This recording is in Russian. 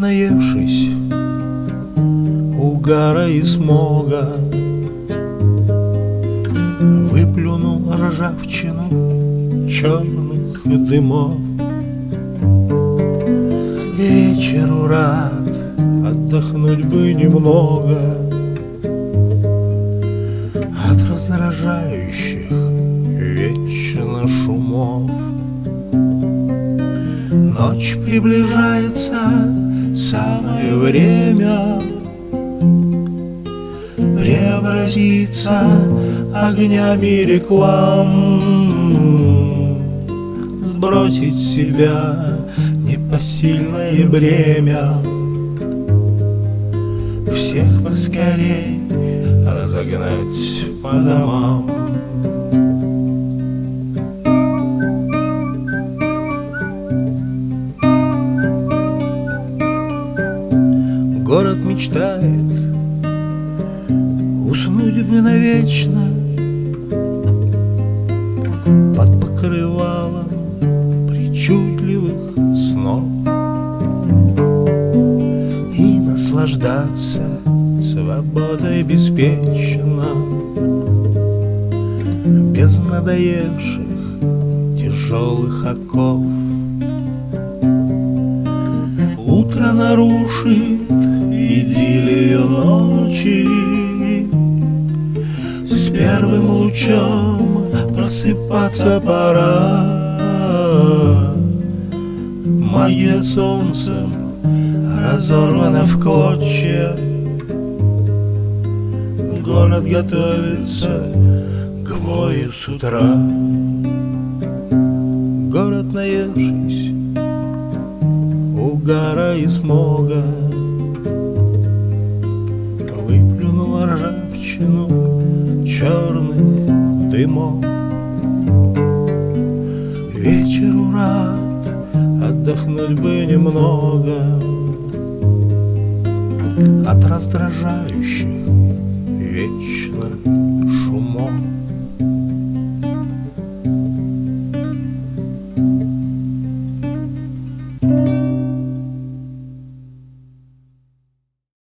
наевшись угара и смога, выплюнул ржавчину черных дымов. Вечеру рад, отдохнуть бы немного от раздражающих вечно шумов. Ночь приближается, самое время преобразиться огнями реклам, сбросить с себя непосильное бремя, всех поскорей разогнать по домам. Город мечтает уснуть бы навечно под покрывалом причудливых снов и наслаждаться свободой беспечно, без надоевших тяжелых оков. Утро нарушит идиллию ночи, с первым лучом просыпаться пора. Магия солнцем разорвана в клочья, город готовится к бою с утра. Город, наевшись угара и смога, выплюнул ржавчину черных дымов. Вечеру рад, отдохнуть бы немного от раздражающих